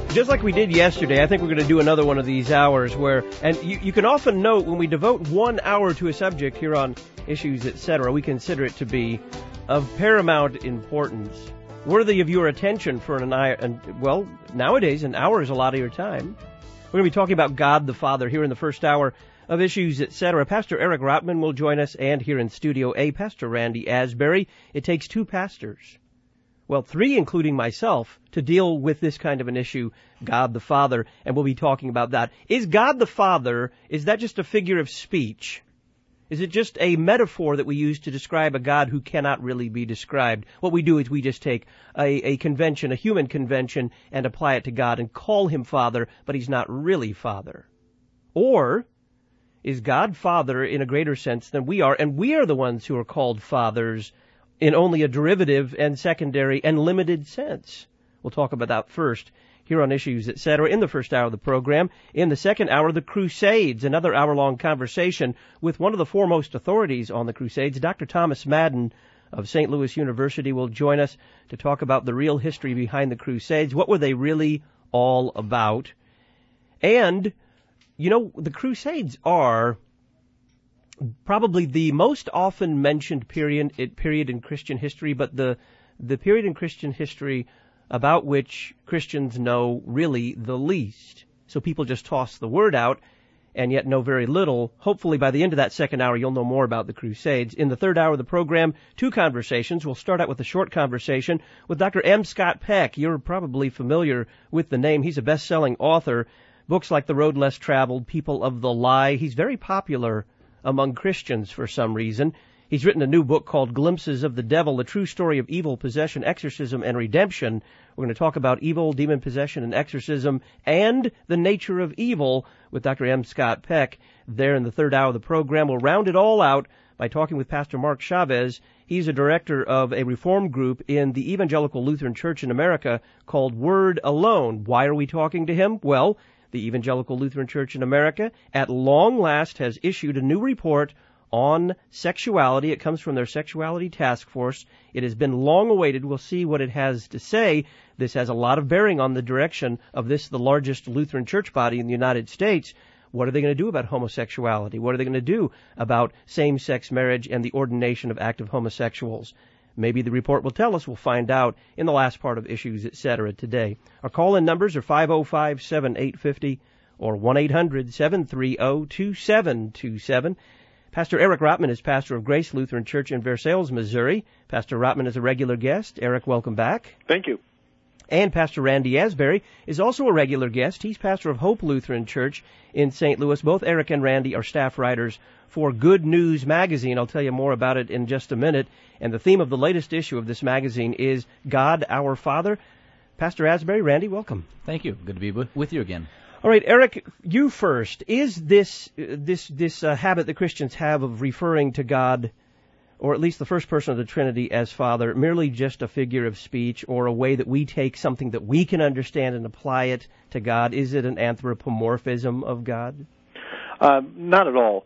Just like we did yesterday, I think we're going to do another one of these hours where, and you can often note when we devote 1 hour to a subject here on Issues, Etc., we consider it to be of paramount importance, worthy of your attention for an hour. And, well, nowadays, an hour is a lot of your time. We're going to be talking about God the Father here in the first hour of Issues, Etc. Pastor Eric Rotman will join us, and here in Studio A, Pastor Randy Asbury. It takes two pastors, well, three including myself, to deal with this kind of an issue, God the Father, and we'll be talking about that. Is God the Father, is that just a figure of speech? Is it just a metaphor that we use to describe a God who cannot really be described? What we do is we just take a convention, a human convention, and apply it to God and call him Father, but he's not really Father. Or is God Father in a greater sense than we are, and we are the ones who are called fathers in only a derivative and secondary and limited sense? We'll talk about that first here on Issues, Etc. in the first hour of the program. In the second hour, the Crusades, another hour-long conversation with one of the foremost authorities on the Crusades. Dr. Thomas Madden of St. Louis University will join us to talk about the real history behind the Crusades. What were they really all about? And, you know, the Crusades are probably the most often mentioned period in Christian history, but the period in Christian history about which Christians know really the least. So people just toss the word out and yet know very little. Hopefully by the end of that second hour you'll know more about the Crusades. In the third hour of the program, two conversations. We'll start out with a short conversation with Dr. M. Scott Peck. You're probably familiar with the name. He's a best-selling author. Books like The Road Less Traveled, People of the Lie. He's very popular among Christians for some reason. He's written a new book called Glimpses of the Devil, the true story of evil, possession, exorcism, and redemption. We're going to talk about evil, demon possession, and exorcism, and the nature of evil with Dr. M. Scott Peck there in the third hour of the program. We'll round it all out by talking with Pastor Mark Chavez. He's a director of a reform group in the Evangelical Lutheran Church in America called Word Alone. Why are we talking to him? Well, the Evangelical Lutheran Church in America, at long last, has issued a new report on sexuality. It comes from their Sexuality Task Force. It has been long awaited. We'll see what it has to say. This has a lot of bearing on the direction of this, the largest Lutheran church body in the United States. What are they going to do about homosexuality? What are they going to do about same-sex marriage and the ordination of active homosexuals? Maybe the report will tell us. We'll find out in the last part of Issues, Etc. today. Our call-in numbers are 505-7850 or 1-800-730-2727. Pastor Eric Rotman is pastor of Grace Lutheran Church in Versailles, Missouri. Pastor Rotman is a regular guest. Eric, welcome back. Thank you. And Pastor Randy Asbury is also a regular guest. He's pastor of Hope Lutheran Church in St. Louis. Both Eric and Randy are staff writers for Good News Magazine. I'll tell you more about it in just a minute. And the theme of the latest issue of this magazine is God our Father. Pastor Asbury, Randy, welcome. Thank you. Good to be with you again. All right, Eric, you first. Is this habit that Christians have of referring to God, or at least the first person of the Trinity, as Father, merely just a figure of speech or a way that we take something that we can understand and apply it to God? Is it an anthropomorphism of God? Not at all.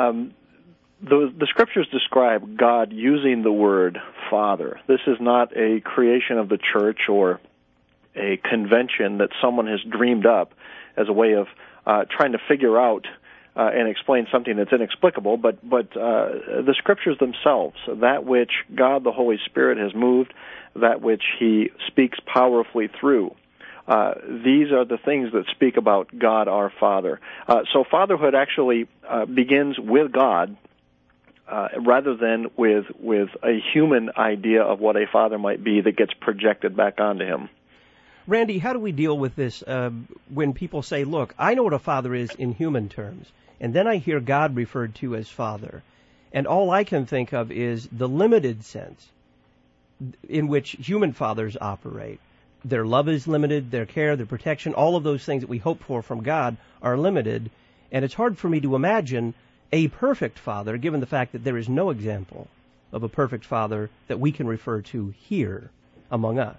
The Scriptures describe God using the word Father. This is not a creation of the church or a convention that someone has dreamed up as a way of trying to figure out and explain something that's inexplicable, but the Scriptures themselves, that which God the Holy Spirit has moved, that which He speaks powerfully through, these are the things that speak about God our Father. So fatherhood actually begins with God rather than with a human idea of what a father might be that gets projected back onto him. Randy, how do we deal with this when people say, look, I know what a father is in human terms, and then I hear God referred to as Father, and all I can think of is the limited sense in which human fathers operate. Their love is limited, their care, their protection, all of those things that we hope for from God are limited, and it's hard for me to imagine a perfect father, given the fact that there is no example of a perfect father that we can refer to here among us.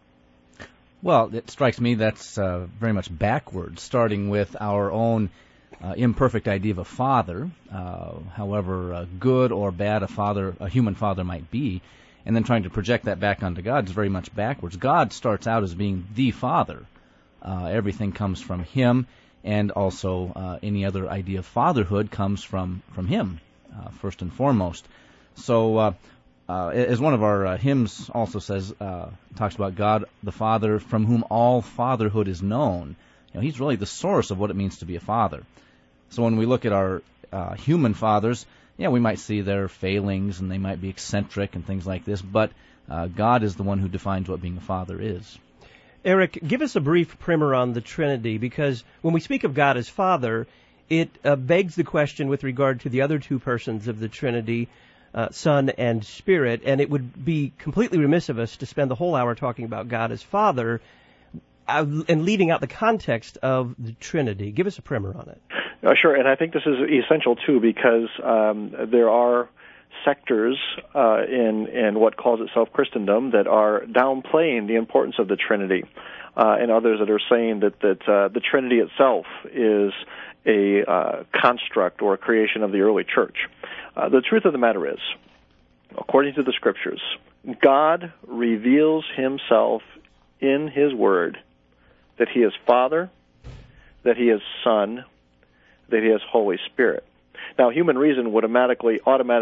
Well, it strikes me that's very much backwards, starting with our own imperfect idea of a father, however good or bad a human father might be, and then trying to project that back onto God is very much backwards. God starts out as being the Father, Everything comes from Him, and also any other idea of fatherhood comes from Him, first and foremost. So, as one of our hymns also says, talks about God the Father, from whom all fatherhood is known. He's really the source of what it means to be a father. So when we look at our human fathers, we might see their failings, and they might be eccentric and things like this, but God is the one who defines what being a father is. Eric, give us a brief primer on the Trinity, because when we speak of God as Father, it begs the question with regard to the other two persons of the Trinity, Son and Spirit, and it would be completely remiss of us to spend the whole hour talking about God as Father and leaving out the context of the Trinity. Give us a primer on it. Sure, and I think this is essential, too, because there are sectors in what calls itself Christendom that are downplaying the importance of the Trinity, and others that are saying that the Trinity itself is a construct or a creation of the early church. The truth of the matter is, according to the Scriptures, God reveals Himself in His Word that He is Father, that He is Son, that He is Holy Spirit. Now, human reason would automatically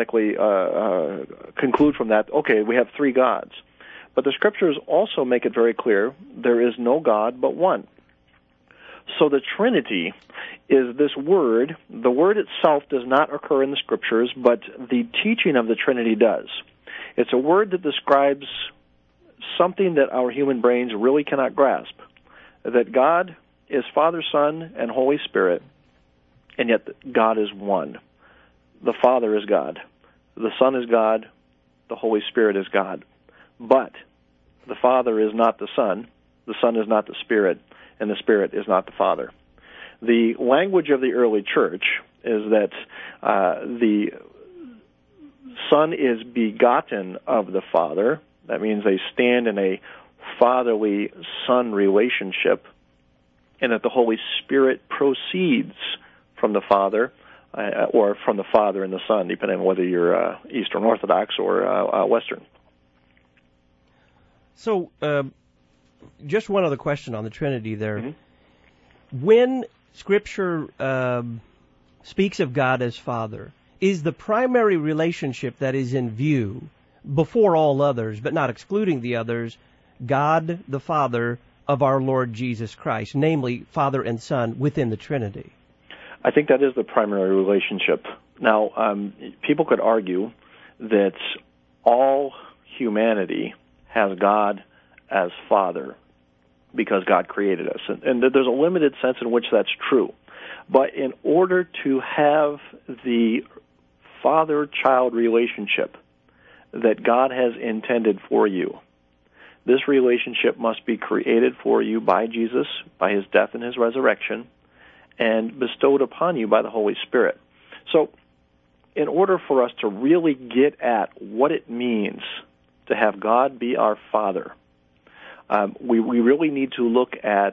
conclude from that, okay, we have three gods. But the Scriptures also make it very clear there is no God but one. So the Trinity is this word. The word itself does not occur in the Scriptures, but the teaching of the Trinity does. It's a word that describes something that our human brains really cannot grasp, that God is Father, Son, and Holy Spirit, and yet God is one. The Father is God. The Son is God. The Holy Spirit is God. But the Father is not the Son is not the Spirit, and the Spirit is not the Father. The language of the early church is that the Son is begotten of the Father. That means they stand in a fatherly son relationship, and that the Holy Spirit proceeds from the Father, or from the Father and the Son, depending on whether you're Eastern Orthodox or Western. So, just one other question on the Trinity there. Mm-hmm. When Scripture speaks of God as Father, is the primary relationship that is in view, before all others, but not excluding the others, God the Father of our Lord Jesus Christ, namely Father and Son within the Trinity? I think that is the primary relationship. Now, people could argue that all humanity has God as Father because God created us. And there's a limited sense in which that's true. But in order to have the father-child relationship that God has intended for you, this relationship must be created for you by Jesus, by His death and His resurrection, and bestowed upon you by the Holy Spirit. So, in order for us to really get at what it means to have God be our Father, we really need to look at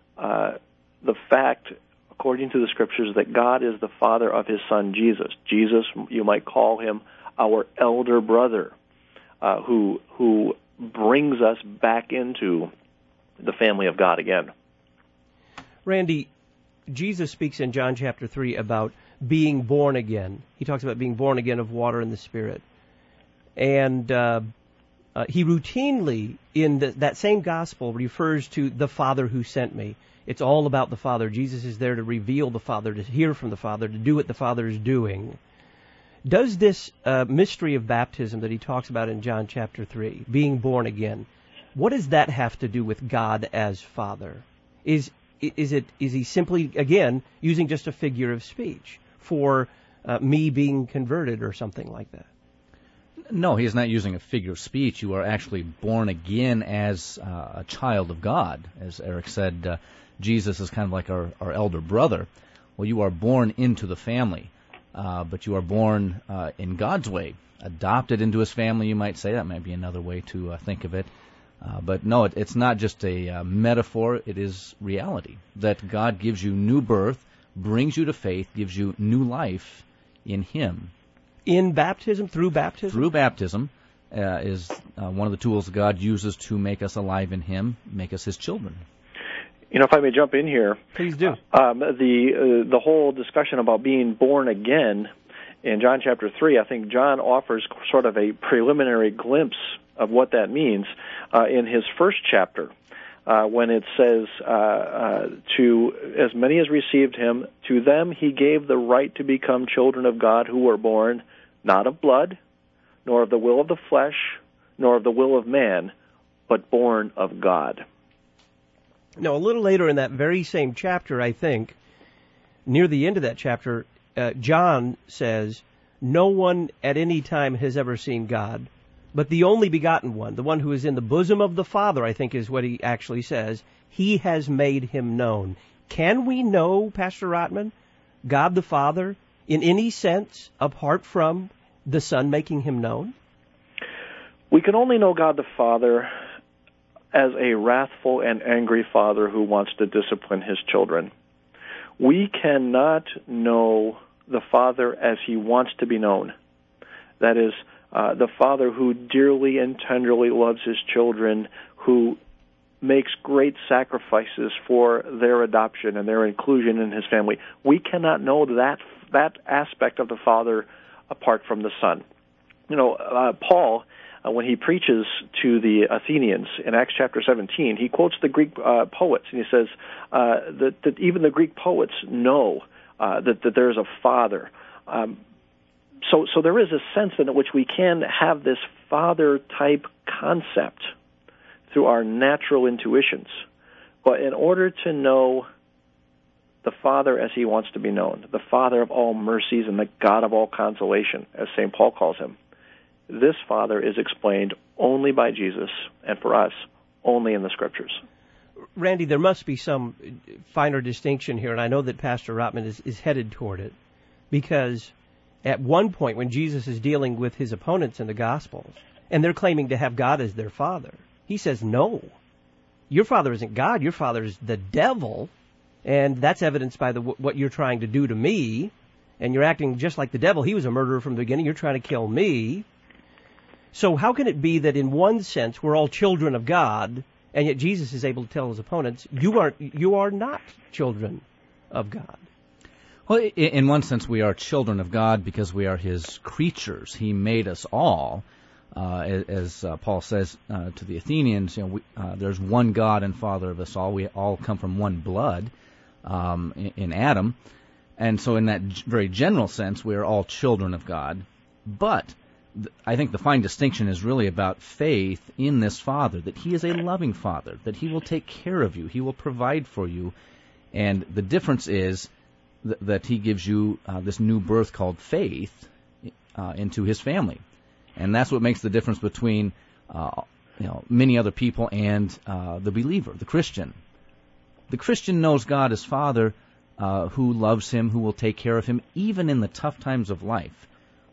the fact, according to the Scriptures, that God is the Father of His Son, Jesus. Jesus, you might call Him our elder brother, who brings us back into the family of God again. Randy, Jesus speaks in John chapter 3 about being born again. He talks about being born again of water and the Spirit. And he routinely, in that same gospel, refers to the Father who sent me. It's all about the Father. Jesus is there to reveal the Father, to hear from the Father, to do what the Father is doing. Does this mystery of baptism that he talks about in John chapter 3, being born again, what does that have to do with God as Father? Is he simply, again, using just a figure of speech for me being converted or something like that? No, he is not using a figure of speech. You are actually born again as a child of God. As Eric said, Jesus is kind of like our elder brother. Well, you are born into the family, but you are born in God's way, adopted into His family, you might say. That might be another way to think of it. But no, it's not just a metaphor. It is reality, that God gives you new birth, brings you to faith, gives you new life in Him. In baptism? Through baptism? Through baptism is one of the tools God uses to make us alive in Him, make us His children. If I may jump in here. Please do. The whole discussion about being born again in John chapter 3, I think John offers sort of a preliminary glimpse of what that means in his first chapter, when it says, to as many as received him, to them he gave the right to become children of God, who were born not of blood, nor of the will of the flesh, nor of the will of man, but born of God. Now, a little later in that very same chapter, I think, near the end of that chapter, John says, no one at any time has ever seen God, but the only begotten one, the one who is in the bosom of the Father, I think is what he actually says, he has made him known. Can we know, Pastor Rotman, God the Father in any sense apart from the Son making him known? We can only know God the Father as a wrathful and angry father who wants to discipline his children. We cannot know the Father as he wants to be known. That is, the Father who dearly and tenderly loves his children, who makes great sacrifices for their adoption and their inclusion in his family. We cannot know that aspect of the Father apart from the Son. Paul, when he preaches to the Athenians in Acts chapter 17, he quotes the Greek poets, and he says that even the Greek poets know that there is a Father. So there is a sense in which we can have this Father-type concept through our natural intuitions. But in order to know the Father as he wants to be known, the Father of all mercies and the God of all consolation, as St. Paul calls him, this Father is explained only by Jesus, and for us, only in the Scriptures. Randy, there must be some finer distinction here, and I know that Pastor Rotman is headed toward it, because at one point when Jesus is dealing with his opponents in the Gospels, and they're claiming to have God as their Father, he says, no, your Father isn't God, your Father is the devil, and that's evidenced by what you're trying to do to me, and you're acting just like the devil. He was a murderer from the beginning, you're trying to kill me. So how can it be that in one sense we're all children of God, and yet Jesus is able to tell his opponents, you are not children of God? Well, in one sense we are children of God because we are his creatures. He made us all. As Paul says to the Athenians, there's one God and Father of us all. We all come from one blood in Adam. And so in that very general sense, we are all children of God. But I think the fine distinction is really about faith in this Father, that he is a loving Father, that he will take care of you, he will provide for you. And the difference is that he gives you this new birth called faith into his family. And that's what makes the difference between many other people and the believer, the Christian. The Christian knows God as Father, who loves him, who will take care of him, even in the tough times of life.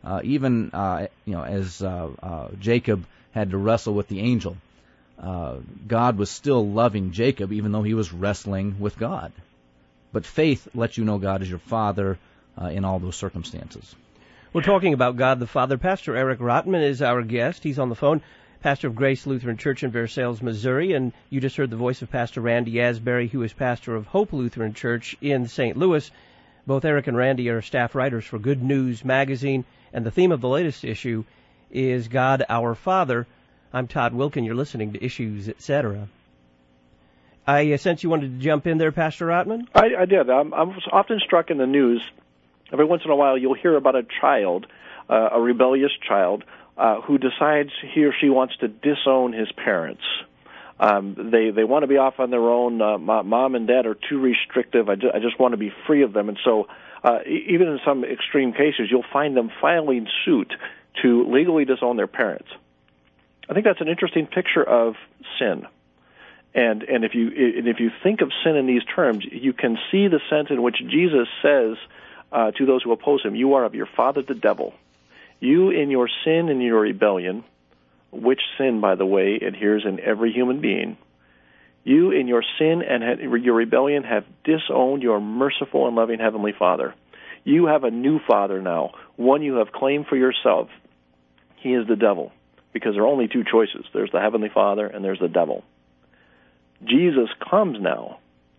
As Jacob had to wrestle with the angel, God was still loving Jacob, even though he was wrestling with God. But faith lets you know God is your Father in all those circumstances. We're talking about God the Father. Pastor Eric Rotman is our guest. He's on the phone, pastor of Grace Lutheran Church in Versailles, Missouri. And you just heard the voice of Pastor Randy Asbury, who is pastor of Hope Lutheran Church in St. Louis. Both Eric and Randy are staff writers for Good News Magazine, and the theme of the latest issue is God our Father. I'm Todd Wilkin. You're listening to Issues, Etc. I sense you wanted to jump in there, Pastor Rotman? I did. I'm often struck in the news. Every once in a while you'll hear about a child, a rebellious child, who decides he or she wants to disown his parents. They want to be off on their own. Mom and dad are too restrictive. I just want to be free of them. And so even in some extreme cases, you'll find them filing suit to legally disown their parents. I think that's an interesting picture of sin. And if you think of sin in these terms, you can see the sense in which Jesus says to those who oppose him, you are of your father the devil. You in your sin and your rebellion, which sin, by the way, adheres in every human being, you in your sin and your rebellion have disowned your merciful and loving Heavenly Father. You have a new father now, one you have claimed for yourself. He is the devil, because there are only two choices. There's the Heavenly Father and there's the devil. Jesus comes now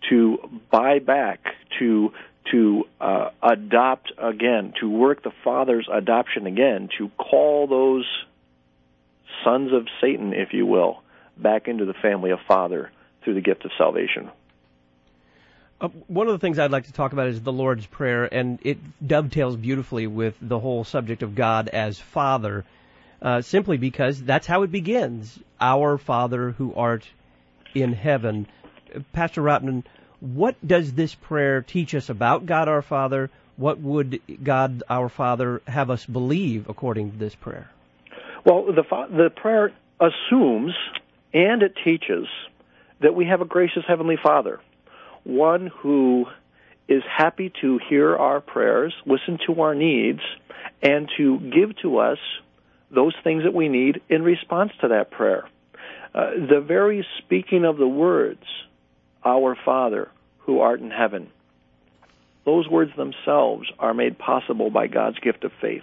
to buy back, to adopt again, to work the Father's adoption again, to call those sons of Satan, if you will, back into the family of Father through the gift of salvation. One of the things I'd like to talk about is the Lord's Prayer, and it dovetails beautifully with the whole subject of God as Father, simply because that's how it begins. Our Father who art in heaven. Pastor Rotman, what does this prayer teach us about God our Father? What would God our Father have us believe according to this prayer? Well, the prayer assumes and it teaches that we have a gracious Heavenly Father, one who is happy to hear our prayers, listen to our needs, and to give to us those things that we need in response to that prayer. The very speaking of the words, our Father who art in heaven, those words themselves are made possible by God's gift of faith.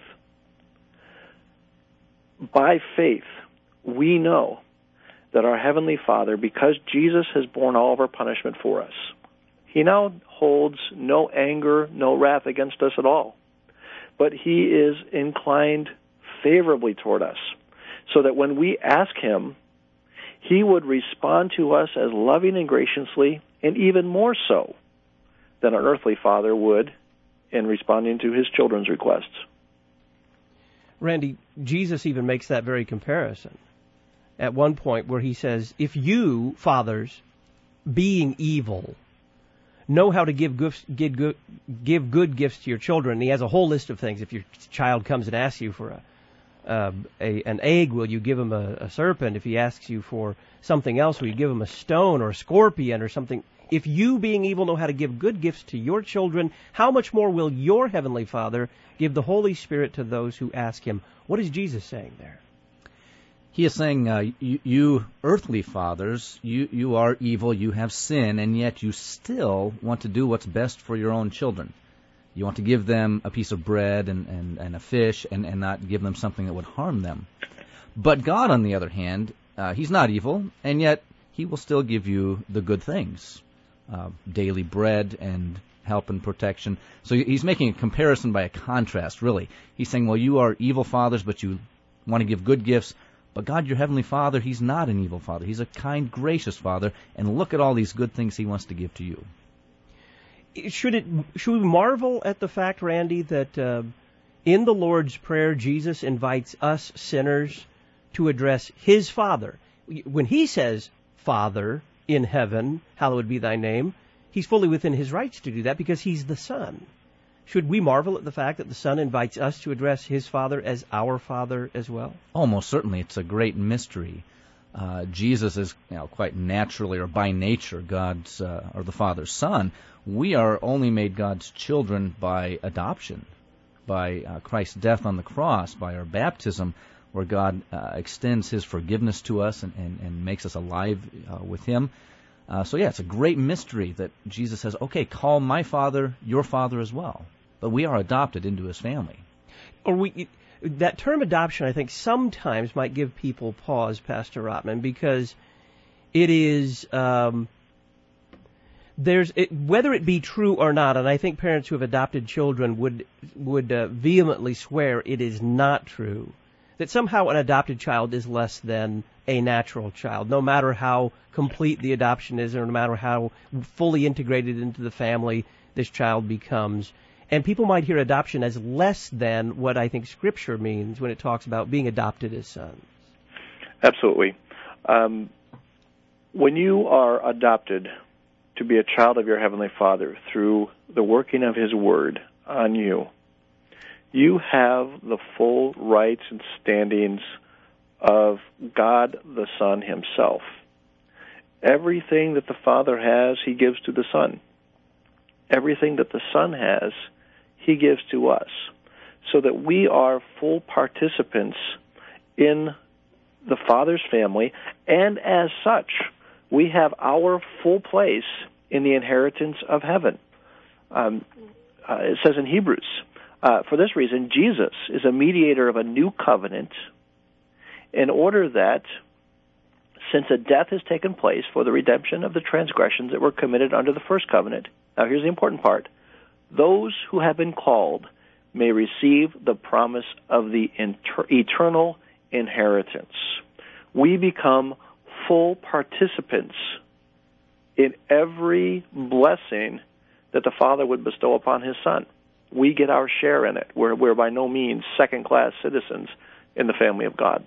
By faith, we know that our Heavenly Father, because Jesus has borne all of our punishment for us, He now holds no anger, no wrath against us at all. But He is inclined favorably toward us, so that when we ask Him, He would respond to us as loving and graciously, and even more so than an earthly father would in responding to his children's requests. Randy, Jesus even makes that very comparison at one point where He says, if you, fathers, being evil, know how to give good gifts to your children. And He has a whole list of things. If your child comes and asks you for an egg, will you give him a serpent? If he asks you for something else, will you give him a stone or a scorpion or something? If you, being evil, know how to give good gifts to your children, how much more will your Heavenly Father give the Holy Spirit to those who ask Him? What is Jesus saying there? He is saying, you earthly fathers, you are evil, you have sin, and yet you still want to do what's best for your own children. You want to give them a piece of bread and a fish and not give them something that would harm them. But God, on the other hand, He's not evil, and yet He will still give you the good things, daily bread and help and protection. So He's making a comparison by a contrast, really. He's saying, well, you are evil fathers, but you want to give good gifts. But God, your Heavenly Father, He's not an evil Father. He's a kind, gracious Father, and look at all these good things He wants to give to you. Should we marvel at the fact, Randy, that in the Lord's Prayer, Jesus invites us sinners to address His Father? When He says, Father in heaven, hallowed be thy name, He's fully within His rights to do that because He's the Son. Should we marvel at the fact that the Son invites us to address His Father as our Father as well? Oh, most certainly. It's a great mystery. Jesus is quite naturally or by nature God's or the Father's Son. We are only made God's children by adoption, by Christ's death on the cross, by our baptism, where God extends His forgiveness to us and makes us alive with Him. So it's a great mystery that Jesus says, okay, call my Father your Father as well. But we are adopted into His family. That term adoption, I think, sometimes might give people pause, Pastor Rotman, because it is, whether it be true or not, and I think parents who have adopted children would vehemently swear it is not true, that somehow an adopted child is less than a natural child, no matter how complete the adoption is or no matter how fully integrated into the family this child becomes. And people might hear adoption as less than what I think Scripture means when it talks about being adopted as sons. Absolutely. When you are adopted to be a child of your Heavenly Father through the working of His Word on you, you have the full rights and standings of God the Son Himself. Everything that the Father has, He gives to the Son. Everything that the Son has, He gives to us, so that we are full participants in the Father's family, and as such, we have our full place in the inheritance of heaven. It says in Hebrews, for this reason, Jesus is a mediator of a new covenant in order that since a death has taken place for the redemption of the transgressions that were committed under the first covenant. Now here's the important part. Those who have been called may receive the promise of the eternal inheritance. We become full participants in every blessing that the Father would bestow upon His Son. We get our share in it. We're by no means second-class citizens in the family of God.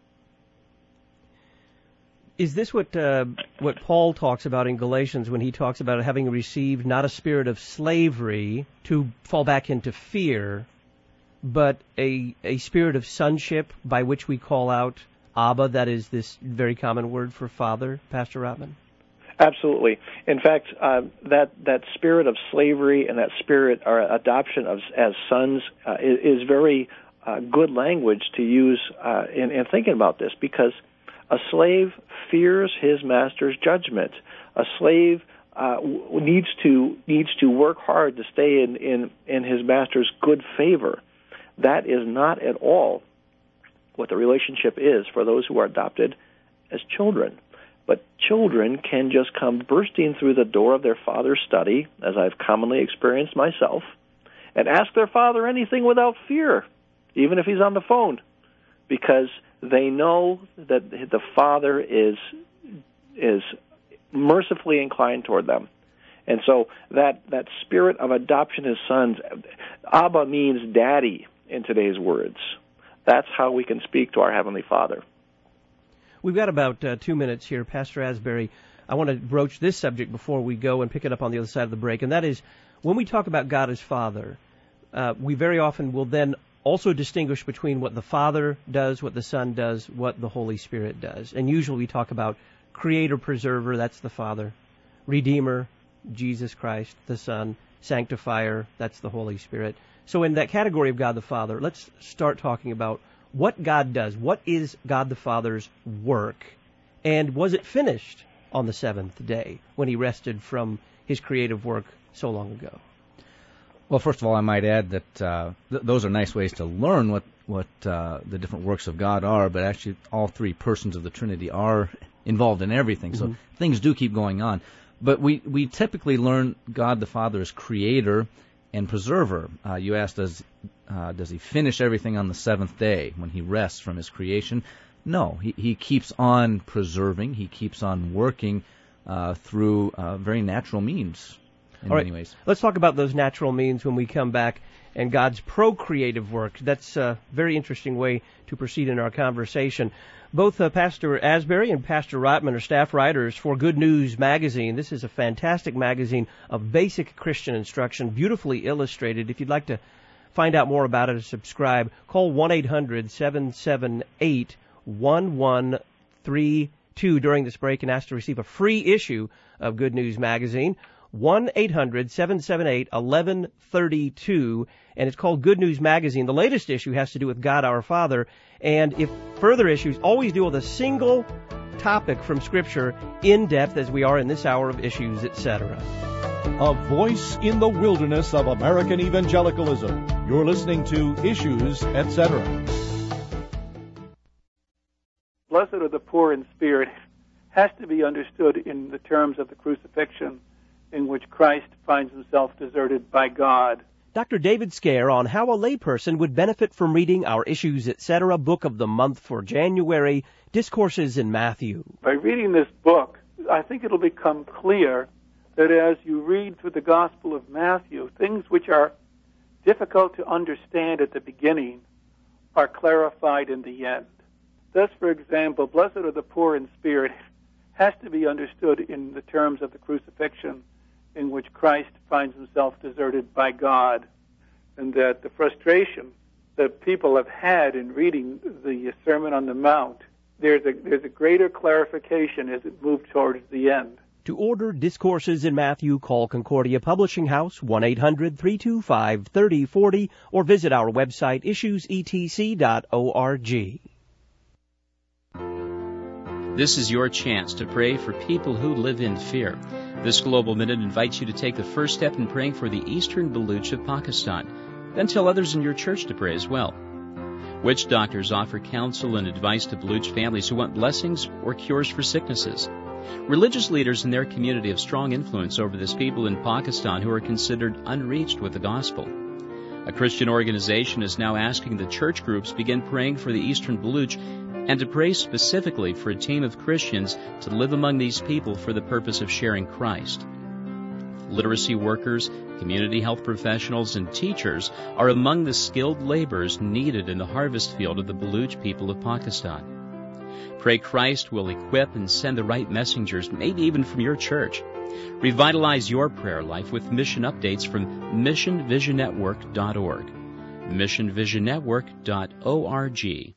Is this what Paul talks about in Galatians when he talks about having received not a spirit of slavery to fall back into fear, but a spirit of sonship by which we call out Abba? That is this very common word for father, Pastor Rotman? Absolutely. In fact, that spirit of slavery and that spirit or adoption as sons is very good language to use in thinking about this, because a slave fears his master's judgment. A slave needs to work hard to stay in his master's good favor. That is not at all what the relationship is for those who are adopted as children. But children can just come bursting through the door of their father's study, as I've commonly experienced myself, and ask their father anything without fear, even if he's on the phone, because they know that the Father is mercifully inclined toward them. And so that spirit of adoption as sons, Abba means daddy in today's words. That's how we can speak to our Heavenly Father. We've got about 2 minutes here. Pastor Asbury, I want to broach this subject before we go and pick it up on the other side of the break, and that is when we talk about God as Father, we very often will then also distinguish between what the Father does, what the Son does, what the Holy Spirit does. And usually we talk about Creator, Preserver, that's the Father, Redeemer, Jesus Christ, the Son, Sanctifier, that's the Holy Spirit. So in that category of God the Father, let's start talking about what God does. What is God the Father's work? And was it finished on the seventh day when He rested from His creative work so long ago? Well, first of all, I might add that those are nice ways to learn what the different works of God are, but actually all three persons of the Trinity are involved in everything, so things do keep going on. But we typically learn God the Father as Creator and Preserver. You asked, does He finish everything on the seventh day when He rests from His creation? No, He keeps on preserving. He keeps on working through very natural means. In many ways. Let's talk about those natural means when we come back and God's procreative work. That's a very interesting way to proceed in our conversation. Both Pastor Asbury and Pastor Rotman are staff writers for Good News Magazine. This is a fantastic magazine of basic Christian instruction, beautifully illustrated. If you'd like to find out more about it or subscribe, call 1-800-778-1132 during this break and ask to receive a free issue of Good News Magazine. 1-800-778-1132, and it's called Good News Magazine. The latest issue has to do with God our Father, and if further issues always deal with a single topic from Scripture in depth, as we are in this hour of Issues, etc. A voice in the wilderness of American evangelicalism. You're listening to Issues, etc. Blessed are the poor in spirit has to be understood in the terms of the crucifixion, in which Christ finds himself deserted by God. Dr. David Scare on how a layperson would benefit from reading our Issues, etc. book of the month for January, Discourses in Matthew. By reading this book, I think it'll become clear that as you read through the Gospel of Matthew, things which are difficult to understand at the beginning are clarified in the end. Thus, for example, blessed are the poor in spirit has to be understood in the terms of the crucifixion, in which Christ finds himself deserted by God, and that the frustration that people have had in reading the Sermon on the Mount, there's a greater clarification as it moves towards the end. To order Discourses in Matthew, call Concordia Publishing House, 1-800-325-3040, or visit our website, issuesetc.org. This is your chance to pray for people who live in fear. This Global Minute invites you to take the first step in praying for the eastern Baluch of Pakistan. Then tell others in your church to pray as well. Witch doctors offer counsel and advice to Baluch families who want blessings or cures for sicknesses. Religious leaders in their community have strong influence over this people in Pakistan who are considered unreached with the gospel. A Christian organization is now asking the church groups begin praying for the Eastern Baluch and to pray specifically for a team of Christians to live among these people for the purpose of sharing Christ. Literacy workers, community health professionals, and teachers are among the skilled laborers needed in the harvest field of the Baluch people of Pakistan. Pray Christ will equip and send the right messengers, maybe even from your church. Revitalize your prayer life with mission updates from missionvisionnetwork.org. missionvisionnetwork.org.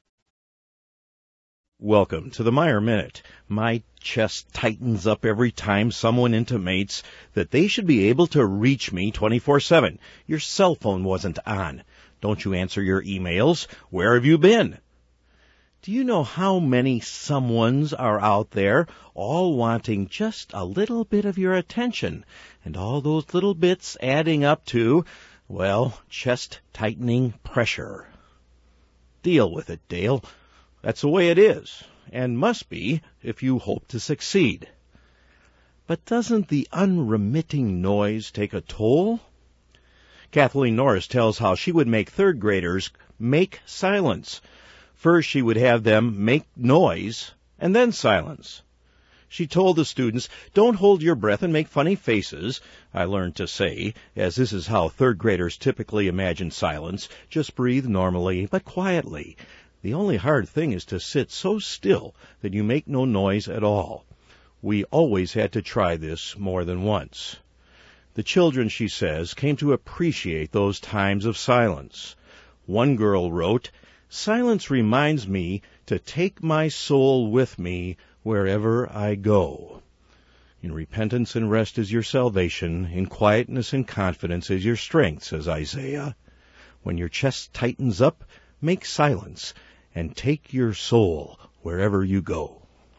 Welcome to the Meyer Minute. My chest tightens up every time someone intimates that they should be able to reach me 24/7. Your cell phone wasn't on. Don't you answer your emails? Where have you been? Do you know how many someones are out there, all wanting just a little bit of your attention, and all those little bits adding up to, well, chest-tightening pressure? Deal with it, Dale. That's the way it is, and must be if you hope to succeed. But doesn't the unremitting noise take a toll? Kathleen Norris tells how she would make third graders make silence. First, she would have them make noise, and then silence. She told the students, "Don't hold your breath and make funny faces," I learned to say, as this is how third graders typically imagine silence. Just breathe normally, but quietly. The only hard thing is to sit so still that you make no noise at all. We always had to try this more than once. The children, she says, came to appreciate those times of silence. One girl wrote, "Silence reminds me to take my soul with me wherever I go." In repentance and rest is your salvation. In quietness and confidence is your strength, says Isaiah. When your chest tightens up, make silence and take your soul wherever you go.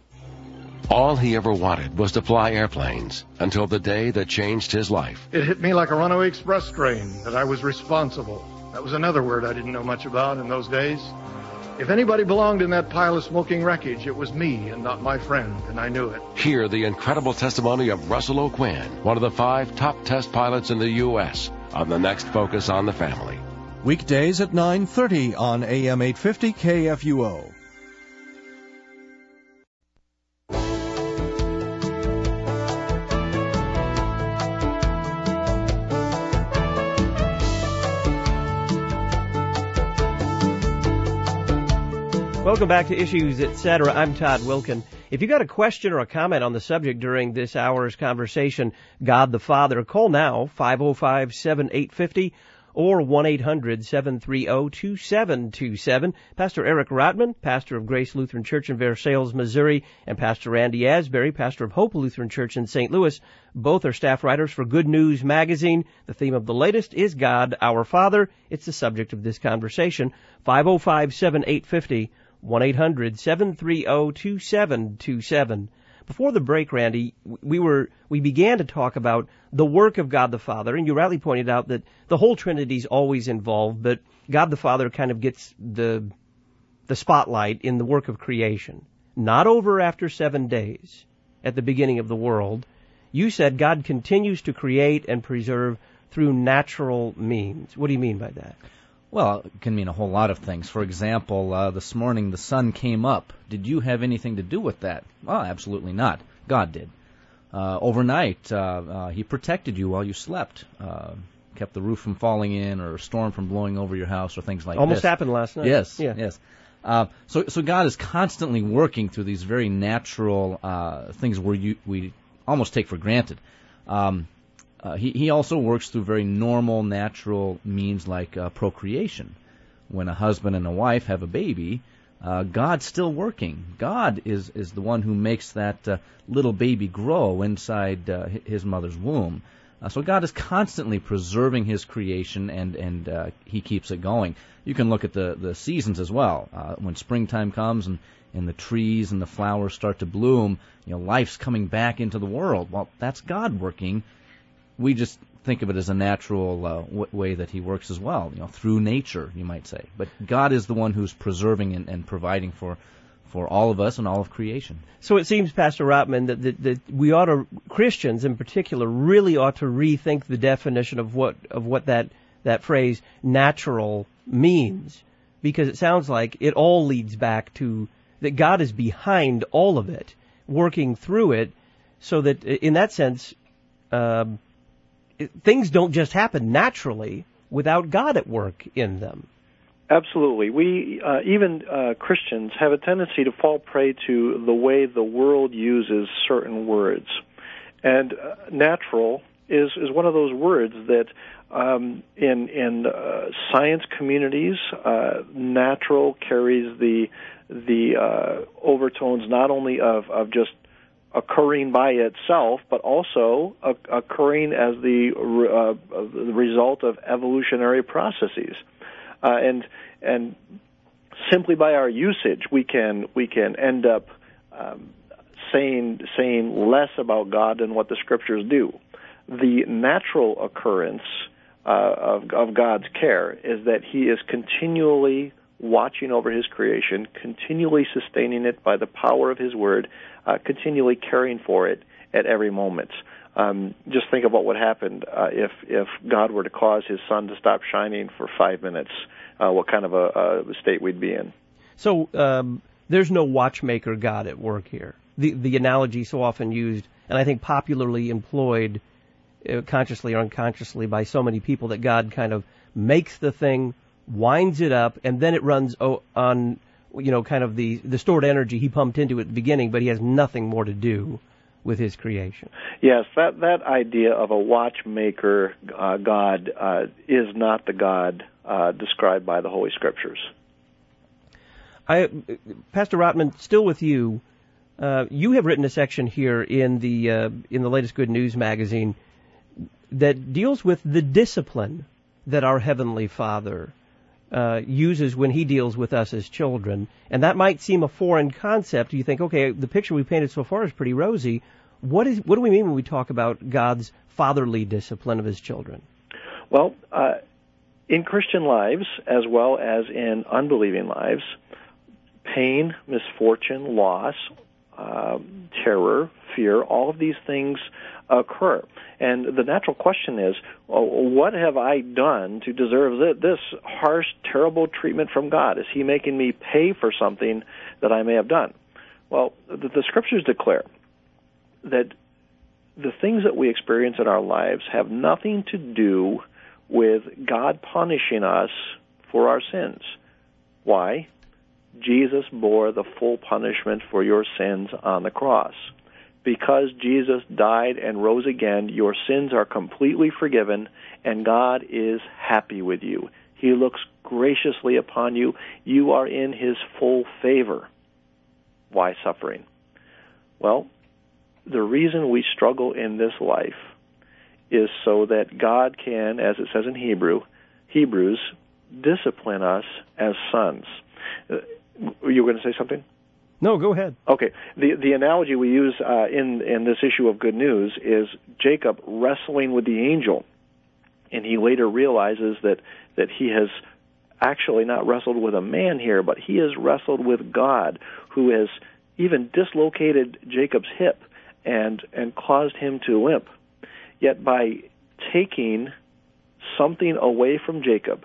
All he ever wanted was to fly airplanes until the day that changed his life. It hit me like a runaway express train that I was responsible. That was another word I didn't know much about in those days. If anybody belonged in that pile of smoking wreckage, it was me and not my friend, and I knew it. Hear the incredible testimony of Russell O'Quinn, one of the 5 top test pilots in the U.S., on the next Focus on the Family. Weekdays at 9:30 on AM 850 KFUO. Welcome back to Issues, Etc. I'm Todd Wilkin. If you got a question or a comment on the subject during this hour's conversation, God the Father, call now, 505-7850 or 1-800-730-2727. Pastor Eric Rotman, pastor of Grace Lutheran Church in Versailles, Missouri, and Pastor Randy Asbury, pastor of Hope Lutheran Church in St. Louis. Both are staff writers for Good News Magazine. The theme of the latest is God, our Father. It's the subject of this conversation. 505-7850. 1-800-730-2727. Before the break, Randy, we began to talk about the work of God the Father, and you rightly pointed out that the whole Trinity is always involved, but God the Father kind of gets the spotlight in the work of creation. Not over after 7 days at the beginning of the world. You said God continues to create and preserve through natural means. What do you mean by that? Well, it can mean a whole lot of things. For example, this morning the sun came up. Did you have anything to do with that? Well, absolutely not. God did. Overnight, He protected you while you slept, kept the roof from falling in or a storm from blowing over your house or things like that. Almost happened last night. Yes, yeah. Yes. So God is constantly working through these very natural things where we almost take for granted. He also works through very normal, natural means like procreation. When a husband and a wife have a baby, God's still working. God is the one who makes that little baby grow inside his mother's womb. So God is constantly preserving His creation, and He keeps it going. You can look at the seasons as well. When springtime comes and the trees and the flowers start to bloom, life's coming back into the world. Well, that's God working. We just think of it as a natural way that he works as well, through nature, you might say. But God is the one who's preserving and providing for all of us and all of creation. So it seems, Pastor Rotman, that we ought to, Christians in particular, really ought to rethink the definition of what that phrase natural means, because it sounds like it all leads back to that God is behind all of it, working through it, so that in that sense, things don't just happen naturally without God at work in them. Absolutely. We, even Christians, have a tendency to fall prey to the way the world uses certain words. And natural is one of those words that in science communities, natural carries the overtones not only of just occurring by itself, but also occurring as the result of evolutionary processes. And simply by our usage, we can end up saying less about God than what the Scriptures do. The natural occurrence of God's care is that He is continually watching over His creation, continually sustaining it by the power of His Word, continually caring for it at every moment. Just think of what would happen if God were to cause His sun to stop shining for 5 minutes. What kind of a state we'd be in. So there's no watchmaker God at work here. The analogy so often used, and I think popularly employed, consciously or unconsciously, by so many people, that God kind of makes the thing, winds it up, and then it runs on, kind of the stored energy He pumped into it at the beginning, but He has nothing more to do with His creation. Yes, that idea of a watchmaker God is not the God described by the Holy Scriptures. Pastor Rotman, still with you. You have written a section here in the latest Good News magazine that deals with the discipline that our Heavenly Father uses when He deals with us as children. And that might seem a foreign concept. You think, okay, the picture we painted so far is pretty rosy. What do we mean when we talk about God's fatherly discipline of His children? Well, in Christian lives, as well as in unbelieving lives, pain, misfortune, loss, terror, fear, all of these things occur. And the natural question is, what have I done to deserve this harsh, terrible treatment from God? Is He making me pay for something that I may have done? Well, the Scriptures declare that the things that we experience in our lives have nothing to do with God punishing us for our sins. Why? Jesus bore the full punishment for your sins on the cross. Because Jesus died and rose again, your sins are completely forgiven, and God is happy with you. He looks graciously upon you. You are in His full favor. Why suffering? Well, the reason we struggle in this life is so that God can, as it says in Hebrews, discipline us as sons. You were going to say something? No, go ahead. Okay. The analogy we use in this issue of Good News is Jacob wrestling with the angel, and he later realizes that he has actually not wrestled with a man here, but he has wrestled with God, who has even dislocated Jacob's hip and caused him to limp. Yet by taking something away from Jacob,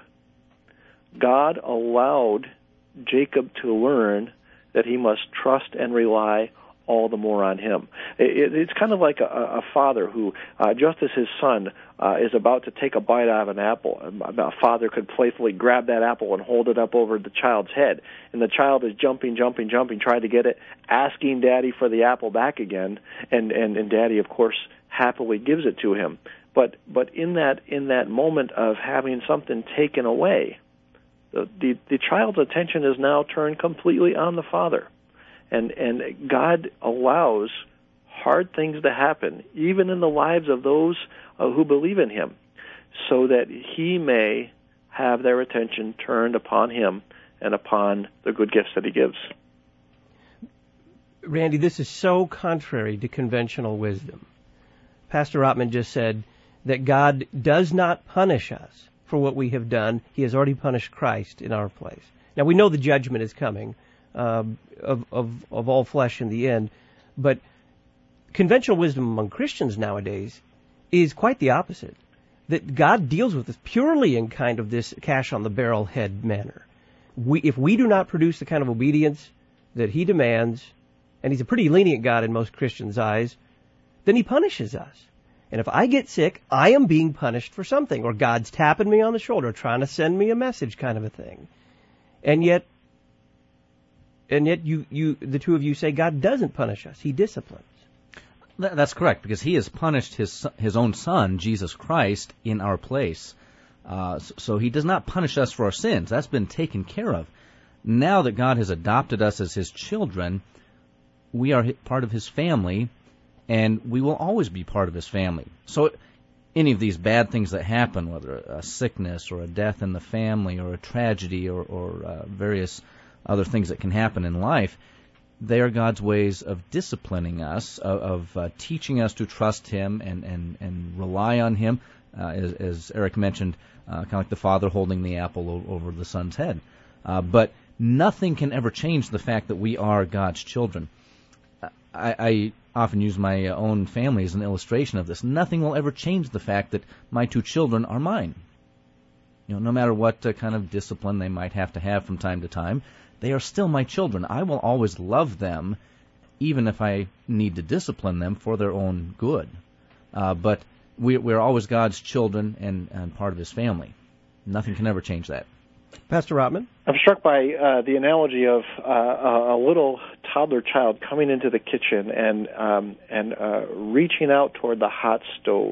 God allowed Jacob to learn that he must trust and rely all the more on Him. It's kind of like a father who, just as his son is about to take a bite out of an apple, a father could playfully grab that apple and hold it up over the child's head, and the child is jumping, trying to get it, asking Daddy for the apple back again, and Daddy, of course, happily gives it to him. But in that moment of having something taken away, the child's attention is now turned completely on the father. And God allows hard things to happen, even in the lives of those who believe in Him, so that He may have their attention turned upon Him and upon the good gifts that He gives. Randy, this is so contrary to conventional wisdom. Pastor Rotman just said that God does not punish us for what we have done. He has already punished Christ in our place. Now, we know the judgment is coming of all flesh in the end, but conventional wisdom among Christians nowadays is quite the opposite. That God deals with us purely in kind of this cash on the barrel head manner. If we do not produce the kind of obedience that He demands, and He's a pretty lenient God in most Christians' eyes, then He punishes us. And if I get sick, I am being punished for something, or God's tapping me on the shoulder, trying to send me a message, kind of a thing. And yet you the two of you say God doesn't punish us; He disciplines. That's correct, because He has punished His own Son, Jesus Christ, in our place. So He does not punish us for our sins. That's been taken care of. Now that God has adopted us as His children, we are part of His family, and we will always be part of His family. So any of these bad things that happen, whether a sickness or a death in the family or a tragedy or various other things that can happen in life, they are God's ways of disciplining us, of teaching us to trust Him and rely on Him, as Eric mentioned, kind of like the father holding the apple over the son's head. But nothing can ever change the fact that we are God's children. I often use my own family as an illustration of this. Nothing will ever change the fact that my two children are mine. No matter what kind of discipline they might have to have from time to time, they are still my children. I will always love them, even if I need to discipline them for their own good. But we're always God's children and part of His family. Nothing can ever change that. Pastor Rotman? I'm struck by the analogy of a little toddler child coming into the kitchen and reaching out toward the hot stove.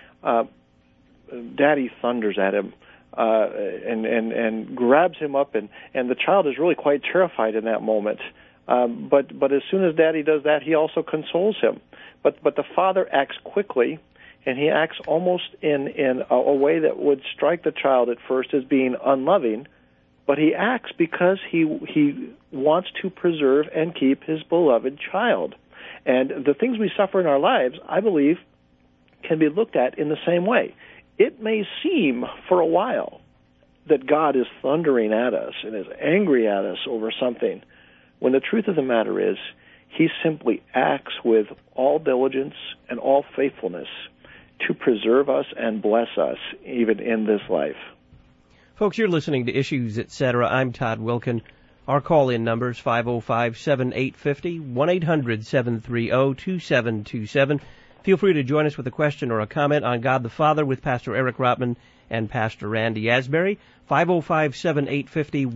Daddy thunders at him. And grabs him up, and the child is really quite terrified in that moment. But as soon as Daddy does that, he also consoles him. But the father acts quickly, and he acts almost in a way that would strike the child at first as being unloving, but he acts because he wants to preserve and keep his beloved child. And the things we suffer in our lives, I believe, can be looked at in the same way. It may seem for a while that God is thundering at us and is angry at us over something, when the truth of the matter is He simply acts with all diligence and all faithfulness to preserve us and bless us even in this life. Folks, you're listening to Issues, Etc. I'm Todd Wilkin. Our call-in number is 505-7850, 1-800-730-2727. Feel free to join us with a question or a comment on God the Father with Pastor Eric Rotman and Pastor Randy Asbury. 505-7850,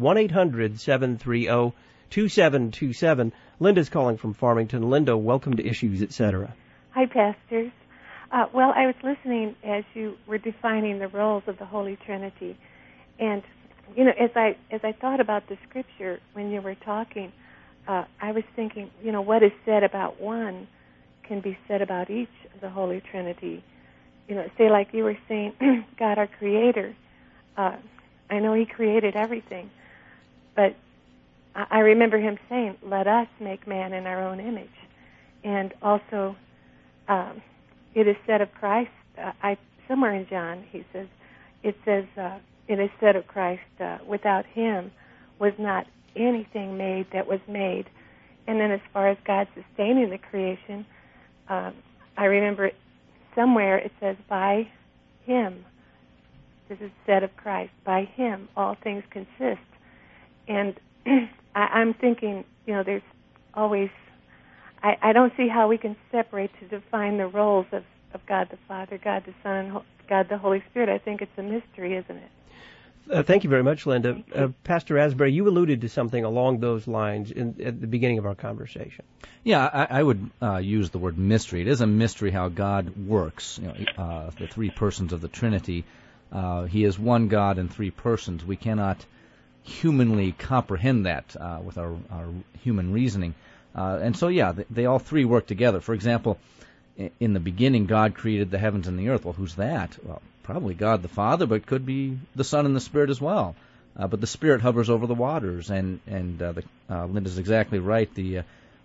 1-800-730-2727. Linda's calling from Farmington. Linda, welcome to Issues, Etc. Hi, pastors. Well, I was listening as you were defining the roles of the Holy Trinity. And, as I thought about the Scripture when you were talking, I was thinking, what is said about one can be said about each of the Holy Trinity. Say like you were saying, God our Creator. I know He created everything, but I remember Him saying, let us make man in our own image. And also, it is said of Christ, somewhere in John, it says, it is said of Christ, without Him was not anything made that was made. And then as far as God sustaining the creation, I remember somewhere it says, by Him, this is said of Christ, by Him all things consist. And I'm thinking, there's always, I don't see how we can separate to define the roles of God the Father, God the Son, and God the Holy Spirit. I think it's a mystery, isn't it? Thank you very much, Linda. Pastor Asbury, you alluded to something along those lines at the beginning of our conversation. Yeah, I would use the word mystery. It is a mystery how God works. The three persons of the Trinity. He is one God in three persons. We cannot humanly comprehend that with our human reasoning. And so, they all three work together. For example, in the beginning, God created the heavens and the earth. Well, who's that? Well, probably God the Father, but could be the Son and the Spirit as well. But the Spirit hovers over the waters, and Linda's exactly right. The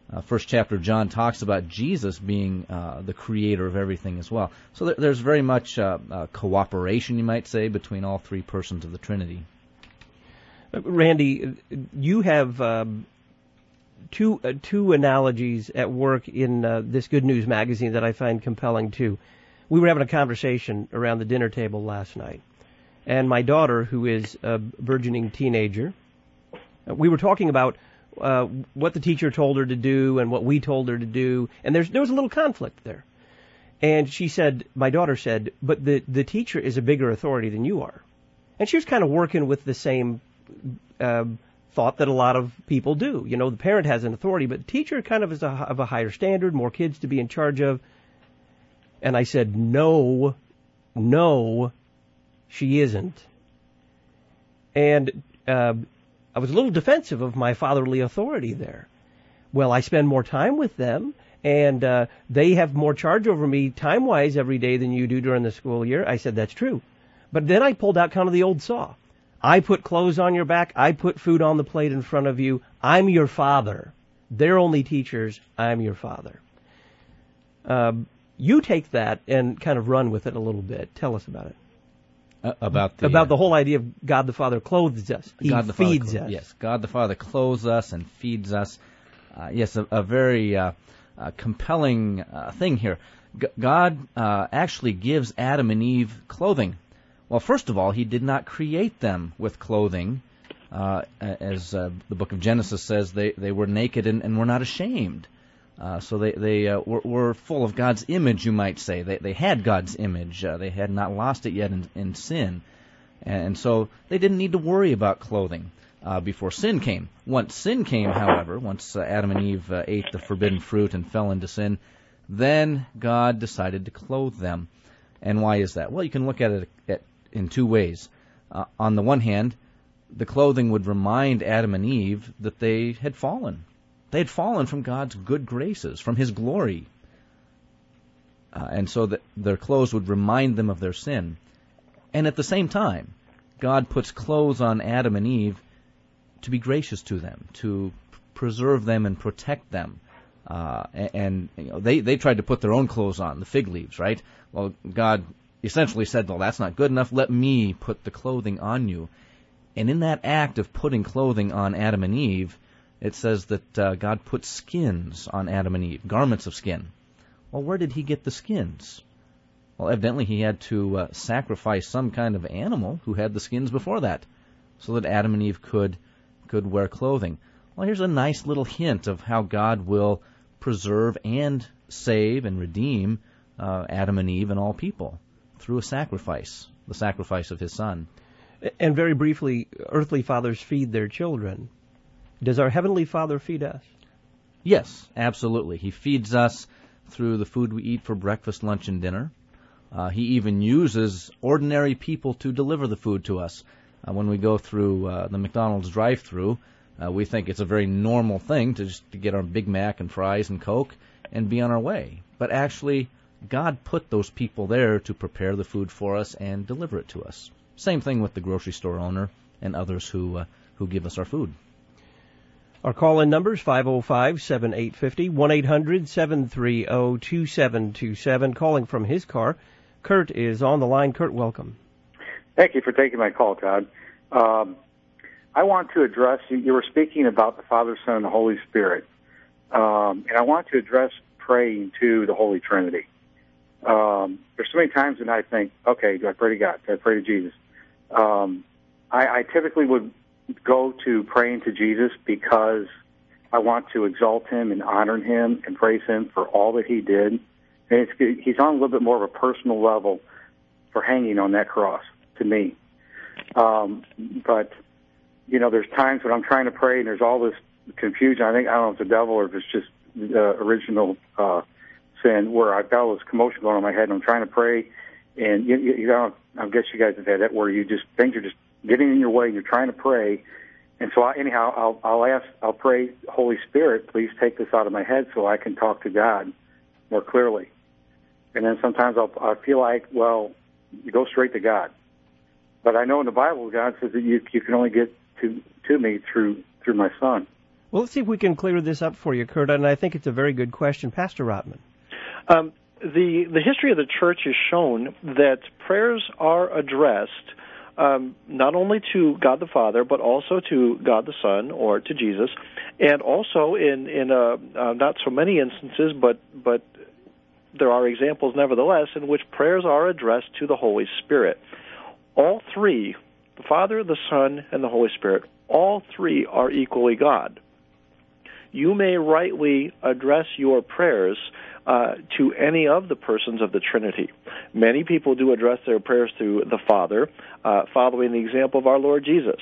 First chapter of John talks about Jesus being the creator of everything as well. So there's very much cooperation, you might say, between all three persons of the Trinity. Randy, you have two analogies at work in this Good News magazine that I find compelling too. We were having a conversation around the dinner table last night, and my daughter, who is a burgeoning teenager, we were talking about what the teacher told her to do and what we told her to do, and there was a little conflict there. And she said, my daughter said, but the teacher is a bigger authority than you are. And she was kind of working with the same thought that a lot of people do. You know, the parent has an authority, but the teacher kind of is of a higher standard, more kids to be in charge of. And I said, no, she isn't. And I was a little defensive of my fatherly authority there. Well, I spend more time with them, and they have more charge over me time-wise every day than you do during the school year. I said, that's true. But then I pulled out kind of the old saw. I put clothes on your back. I put food on the plate in front of you. I'm your father. They're only teachers. I'm your father. You take that and kind of run with it a little bit. Tell us about it. About the whole idea of God the Father clothes us. He feeds us. Yes, God the Father clothes us and feeds us. Yes, a very compelling thing here. God actually gives Adam and Eve clothing. Well, first of all, He did not create them with clothing. As the book of Genesis says, they were naked and were not ashamed. So they were full of God's image, you might say. They had God's image. They had not lost it yet in sin. And so they didn't need to worry about clothing before sin came. Once sin came, however, once Adam and Eve ate the forbidden fruit and fell into sin, then God decided to clothe them. And why is that? Well, you can look at it in two ways. On the one hand, the clothing would remind Adam and Eve that they had fallen. They had fallen from God's good graces, from His glory. And so that their clothes would remind them of their sin. And at the same time, God puts clothes on Adam and Eve to be gracious to them, to preserve them and protect them. And you know, they tried to put their own clothes on, the fig leaves, right? Well, God essentially said, well, that's not good enough. Let me put the clothing on you. And in that act of putting clothing on Adam and Eve, it says that God put skins on Adam and Eve, garments of skin. Well, where did He get the skins? Well, evidently He had to sacrifice some kind of animal who had the skins before that, so that Adam and Eve could wear clothing. Well, here's a nice little hint of how God will preserve and save and redeem Adam and Eve and all people through a sacrifice, the sacrifice of His Son. And very briefly, earthly fathers feed their children. Does our Heavenly Father feed us? Yes, absolutely. He feeds us through the food we eat for breakfast, lunch, and dinner. He even uses ordinary people to deliver the food to us. When we go through the McDonald's drive-thru, we think it's a very normal thing to just to get our Big Mac and fries and Coke and be on our way. But actually, God put those people there to prepare the food for us and deliver it to us. Same thing with the grocery store owner and others who give us our food. Our call-in number is 505-7850, 1-800-730-2727. Calling from his car, Kurt is on the line. Kurt, welcome. Thank you for taking my call, Todd. I want to address, you were speaking about the Father, Son, and the Holy Spirit. And I want to address praying to the Holy Trinity. There's so many times when I think, okay, do I pray to God? Do I pray to Jesus? I typically would go to praying to Jesus because I want to exalt Him and honor Him and praise Him for all that He did. And He's on a little bit more of a personal level for hanging on that cross to me. But, you know, there's times when I'm trying to pray and there's all this confusion. I don't know if it's the devil or if it's just the original sin where I've got all this commotion going on in my head and I'm trying to pray. And you know, I guess you guys have had that where things are just getting in your way and you're trying to pray. And so I'll pray, Holy Spirit, please take this out of my head so I can talk to God more clearly. And then sometimes I feel like, well, you go straight to God. But I know in the Bible, God says that you can only get to me through my Son. Well, let's see if we can clear this up for you, Kurt, and I think it's a very good question. Pastor Rotman. The history of the church has shown that prayers are addressed not only to God the Father, but also to God the Son, or to Jesus, and also in not so many instances, but there are examples nevertheless in which prayers are addressed to the Holy Spirit. All three, the Father, the Son, and the Holy Spirit, all three are equally God. You may rightly address your prayers to any of the persons of the Trinity. Many people do address their prayers to the Father, following the example of our Lord Jesus.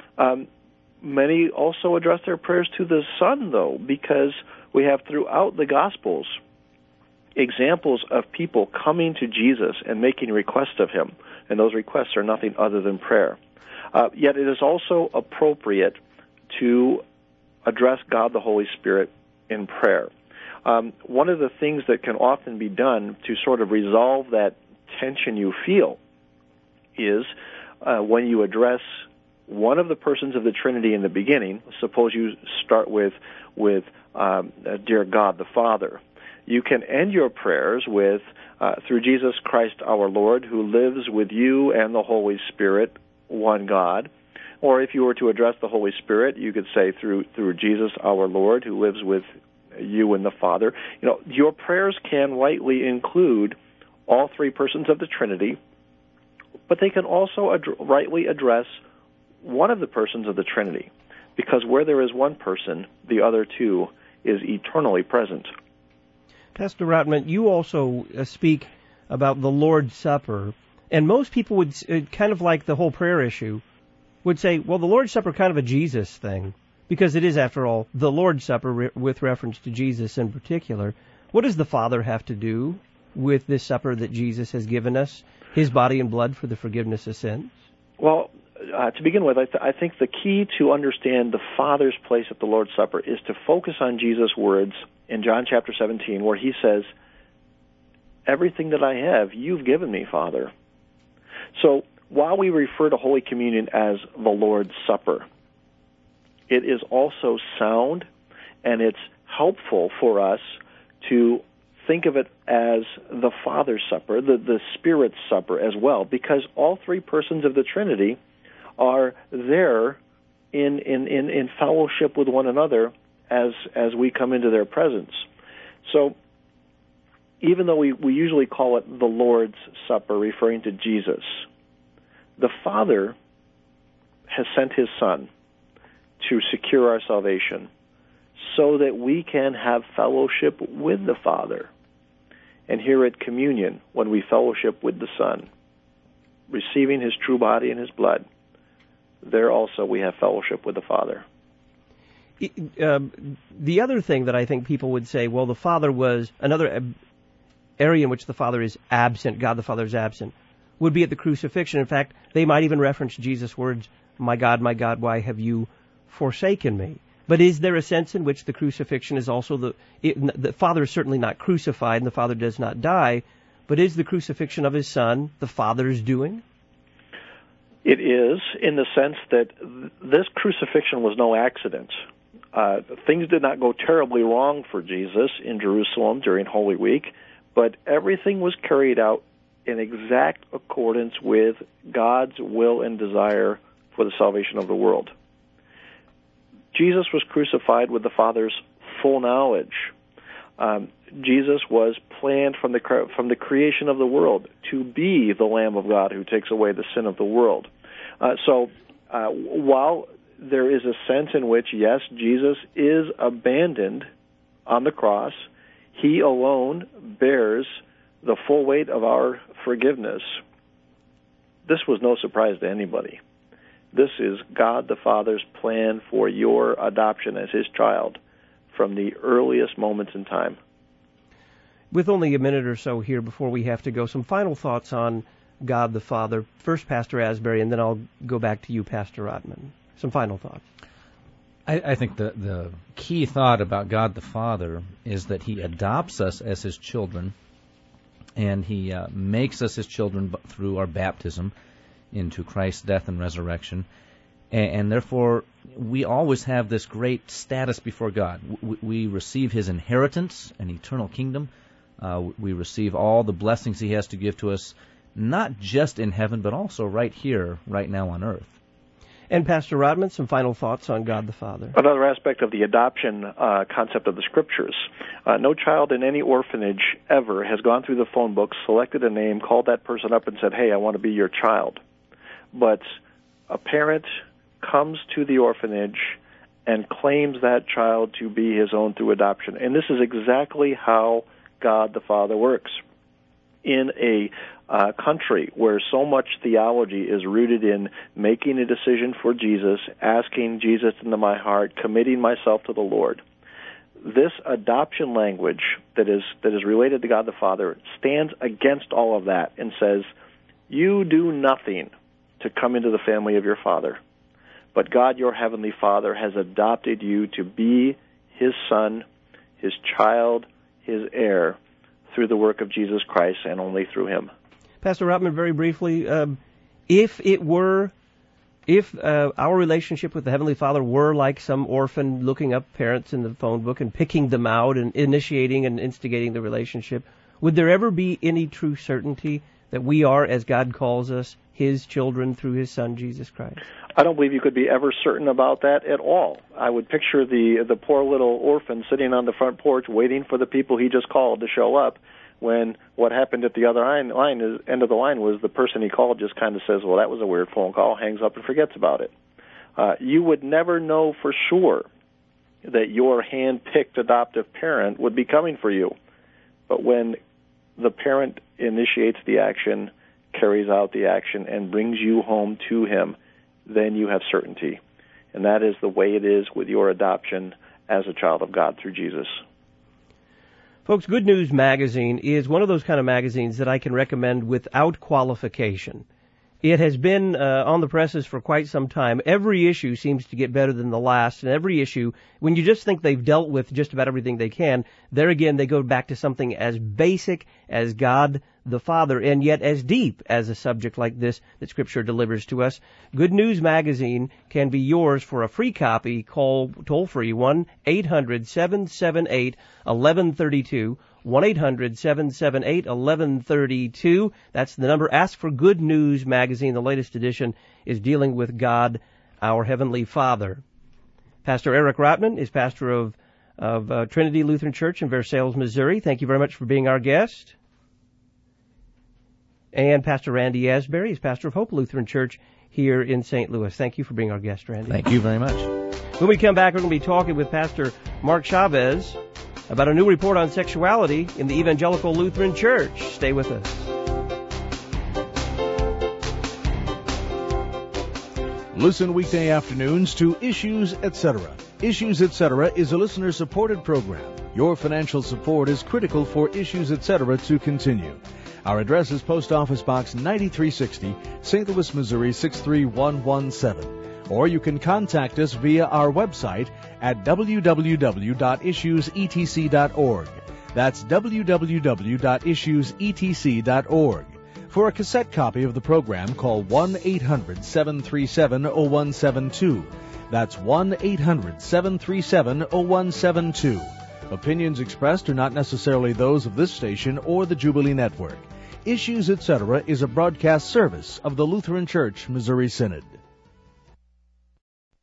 Many also address their prayers to the Son, though, because we have throughout the Gospels examples of people coming to Jesus and making requests of Him, and those requests are nothing other than prayer. Yet it is also appropriate to address God the Holy Spirit in prayer. One of the things that can often be done to sort of resolve that tension you feel is when you address one of the persons of the Trinity in the beginning. Suppose you start with dear God the Father. You can end your prayers with, through Jesus Christ our Lord, who lives with you and the Holy Spirit, one God. Or if you were to address the Holy Spirit, you could say through Jesus our Lord, who lives with you and the Father. You know, your prayers can rightly include all three persons of the Trinity, but they can also rightly address one of the persons of the Trinity, because where there is one person, the other two is eternally present. Pastor Rotman, you also speak about the Lord's Supper, and most people would, kind of like the whole prayer issue, would say, well, the Lord's Supper kind of a Jesus thing, because it is, after all, the Lord's Supper with reference to Jesus in particular. What does the Father have to do with this supper that Jesus has given us, His body and blood for the forgiveness of sins? Well, to begin with, I think the key to understand the Father's place at the Lord's Supper is to focus on Jesus' words in John chapter 17, where He says, everything that I have, you've given me, Father. So while we refer to Holy Communion as the Lord's Supper, it is also sound and it's helpful for us to think of it as the Father's Supper, the Spirit's Supper as well, because all three persons of the Trinity are there in fellowship with one another as we come into their presence. So even though we usually call it the Lord's Supper, referring to Jesus, the Father has sent His Son to secure our salvation so that we can have fellowship with the Father. And here at communion, when we fellowship with the Son, receiving His true body and His blood, there also we have fellowship with the Father. The other thing that I think people would say, well, the Father was another area in which the Father is absent, God the Father is absent, would be at the crucifixion. In fact, they might even reference Jesus' words, my God, why have you forsaken me? But is there a sense in which the crucifixion is also the Father is certainly not crucified and the Father does not die, but is the crucifixion of His Son the Father's doing? It is, in the sense that this crucifixion was no accident. Things did not go terribly wrong for Jesus in Jerusalem during Holy Week, but everything was carried out in exact accordance with God's will and desire for the salvation of the world. Jesus was crucified with the Father's full knowledge. Jesus was planned from the creation of the world to be the Lamb of God who takes away the sin of the world. So while there is a sense in which, yes, Jesus is abandoned on the cross, He alone bears the full weight of our forgiveness. This was no surprise to anybody. This is God the Father's plan for your adoption as His child from the earliest moments in time. With only a minute or so here before we have to go, some final thoughts on God the Father. First, Pastor Asbury, and then I'll go back to you, Pastor Rotman. Some final thoughts. I think the key thought about God the Father is that He adopts us as His children, and He makes us His children through our baptism into Christ's death and resurrection. And therefore, we always have this great status before God. We receive His inheritance, an eternal kingdom. We receive all the blessings He has to give to us, not just in heaven, but also right here, right now on earth. And Pastor Rodman, some final thoughts on God the Father. Another aspect of the adoption concept of the Scriptures. No child in any orphanage ever has gone through the phone book, selected a name, called that person up and said, hey, I want to be your child. But a parent comes to the orphanage and claims that child to be his own through adoption. And this is exactly how God the Father works. In a country where so much theology is rooted in making a decision for Jesus, asking Jesus into my heart, committing myself to the Lord, this adoption language that is related to God the Father stands against all of that and says, you do nothing to come into the family of your Father. But God, your Heavenly Father, has adopted you to be His Son, His child, His heir, through the work of Jesus Christ and only through Him. Pastor Rotman, very briefly, if our relationship with the Heavenly Father were like some orphan looking up parents in the phone book and picking them out and initiating and instigating the relationship, would there ever be any true certainty that we are, as God calls us, His children through His Son, Jesus Christ? I don't believe you could be ever certain about that at all. I would picture the poor little orphan sitting on the front porch waiting for the people he just called to show up, when what happened at the other end of the line was the person he called just kind of says, well, that was a weird phone call, hangs up and forgets about it. You would never know for sure that your hand-picked adoptive parent would be coming for you. But when the parent initiates the action, carries out the action, and brings you home to him, then you have certainty. And that is the way it is with your adoption as a child of God through Jesus. Folks, Good News Magazine is one of those kind of magazines that I can recommend without qualification. It has been on the presses for quite some time. Every issue seems to get better than the last, and every issue, when you just think they've dealt with just about everything they can, there again they go back to something as basic as God the Father, and yet as deep as a subject like this that Scripture delivers to us. Good News Magazine can be yours for a free copy. Call toll-free 1-800-778-1132. 1-800-778-1132. That's the number. Ask for Good News Magazine. The latest edition is dealing with God, our Heavenly Father. Pastor Eric Rotman is pastor of Trinity Lutheran Church in Versailles, Missouri. Thank you very much for being our guest. And Pastor Randy Asbury is pastor of Hope Lutheran Church here in St. Louis. Thank you for being our guest, Randy. Thank you very much. When we come back, we're going to be talking with Pastor Mark Chavez about a new report on sexuality in the Evangelical Lutheran Church. Stay with us. Listen weekday afternoons to Issues Etc. Issues Etc. is a listener-supported program. Your financial support is critical for Issues Etc. to continue. Our address is Post Office Box 9360, St. Louis, Missouri 63117. Or you can contact us via our website at www.issuesetc.org. That's www.issuesetc.org. For a cassette copy of the program, call 1-800-737-0172. That's 1-800-737-0172. Opinions expressed are not necessarily those of this station or the Jubilee Network. Issues Etc. is a broadcast service of the Lutheran Church Missouri Synod.